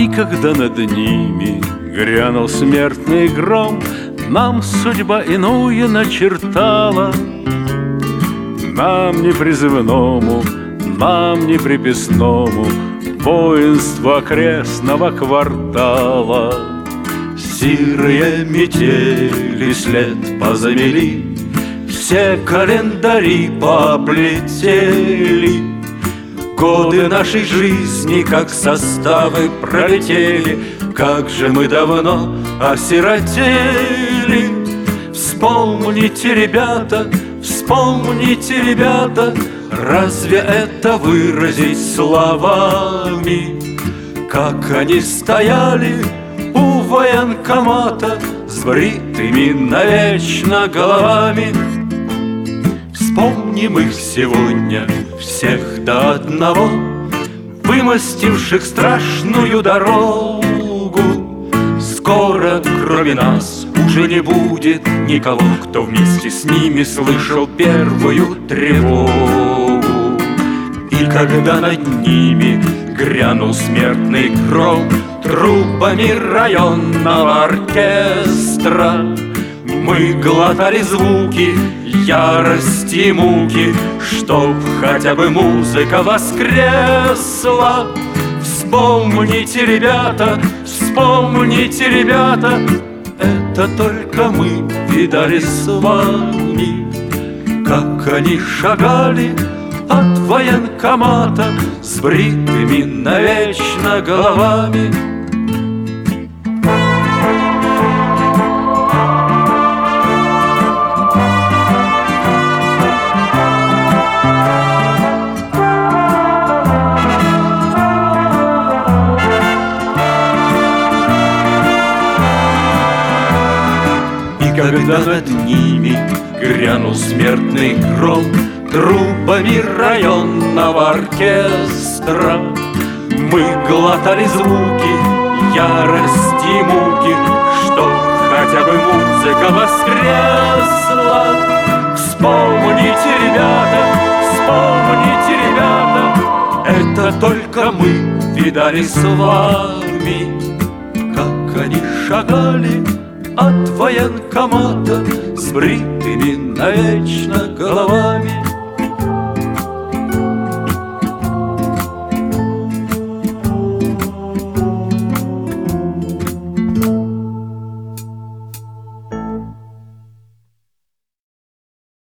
И когда над ними грянул смертный гром, нам судьба иную начертала. Нам не призывному, нам не приписному воинству окрестного квартала. Сирые метели след позамели, все календари пооблетели. Годы нашей жизни, как составы, пролетели. Как же мы давно осиротели. Вспомните, ребята, разве это выразить словами? Как они стояли у военкомата с бритыми навечно головами. Вспомним их сегодня, всех до одного, вымостивших страшную дорогу. Скоро кроме нас уже не будет никого, кто вместе с ними слышал первую тревогу. И когда над ними грянул смертный гром трубами районного оркестра, мы глотали звуки ярости и муки, чтоб хотя бы музыка воскресла. Вспомните, ребята, это только мы видали с вами, как они шагали от военкомата с бритыми навечно головами. Когда над ними грянул смертный гром трубами районного оркестра, мы глотали звуки ярости и муки, чтоб хотя бы музыка воскресла. Вспомните, ребята, это только мы видали с вами, как они шагали от военкомата с бритыми навечно головами.